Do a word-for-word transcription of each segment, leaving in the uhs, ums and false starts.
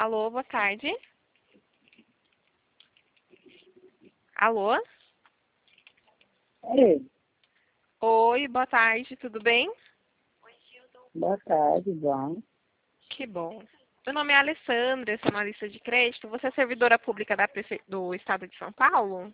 Alô, boa tarde. Alô? Ei, Oi, boa tarde, tudo bem? boa tarde, bom. Que bom. Meu nome é Alessandra, eu sou analista de crédito. Você é servidora pública da Prefe... do Estado de São Paulo?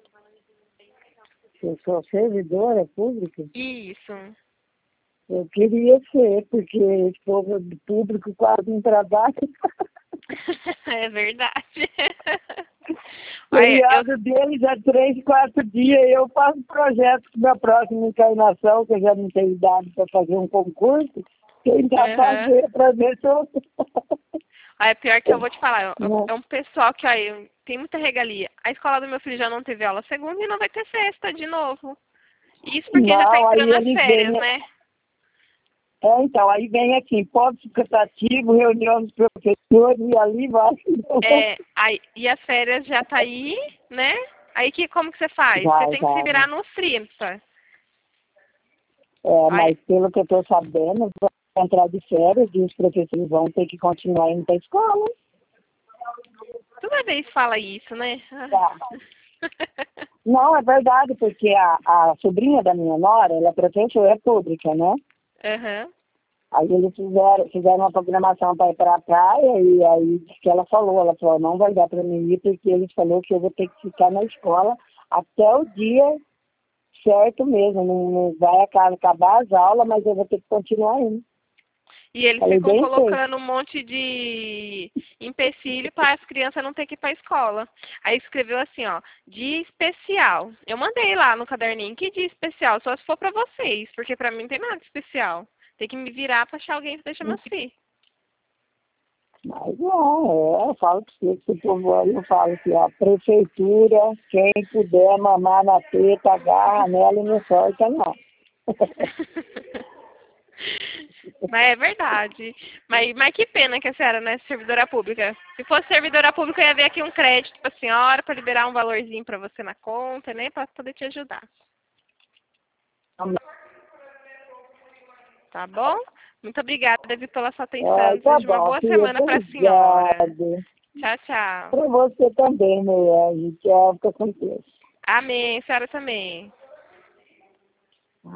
Eu sou servidora pública. Isso. Eu queria ser, porque esse povo do público quase não trabalha. É verdade. O Olha, eu... feriado deles é três, quatro dias. Eu faço projeto para minha próxima encarnação, que eu já não tenho idade para fazer um concurso. Quem já Uhum. fazer para ver se eu... Olha, pior que eu vou te falar, é um- Não. é um pessoal que aí tem muita regalia. A escola do meu filho já não teve aula segunda e não vai ter sexta de novo. Isso porque já tá Não, aí entrando as eles férias, vêm... né? É, então, aí vem assim, pode cantativo, reunião dos professores e ali vai. É, aí, e as férias já tá aí, né? Aí que como que você faz? Você Vai, tem que se vai. virar nos trinta. É, Aí, mas pelo que eu estou sabendo, vai entrar de férias e os professores vão ter que continuar indo para a escola. toda vez fala isso, né? Tá. Não, é verdade, porque a, a sobrinha da minha nora, ela é professora pública, né? Aham. Aí eles fizeram, fizeram uma programação para ir para a praia e aí diz que ela falou, ela falou, não vai dar para mim ir porque eles falou que eu vou ter que ficar na escola até o dia certo mesmo, não, não vai acabar as aulas, mas eu vou ter que continuar indo. E eles Falei, ficam bem feito. colocando um monte de empecilho para as crianças não ter que ir para a escola. Aí escreveu assim, ó, dia especial. Eu mandei lá no caderninho, que dia especial? Só se for para vocês, porque para mim não tem nada de especial. Tem que me virar para achar alguém que deixa meus filhos. Mas não, é, eu falo que esse povo aí, eu falo que a prefeitura, quem puder mamar na teta, agarra nela e não solta, não. Mas é verdade. Mas, mas que pena que a senhora não é servidora pública. Se fosse servidora pública, eu ia ver aqui um crédito para a senhora, para liberar um valorzinho para você na conta, né? Para poder te ajudar. Tá bom? Muito obrigada, viu, pela sua atenção. Ai, tá Desejo uma bom, boa filha, semana para a senhora. obrigado. Tchau, tchau. Para você também, mulher, tchau, fica com Deus. Amém. A senhora também.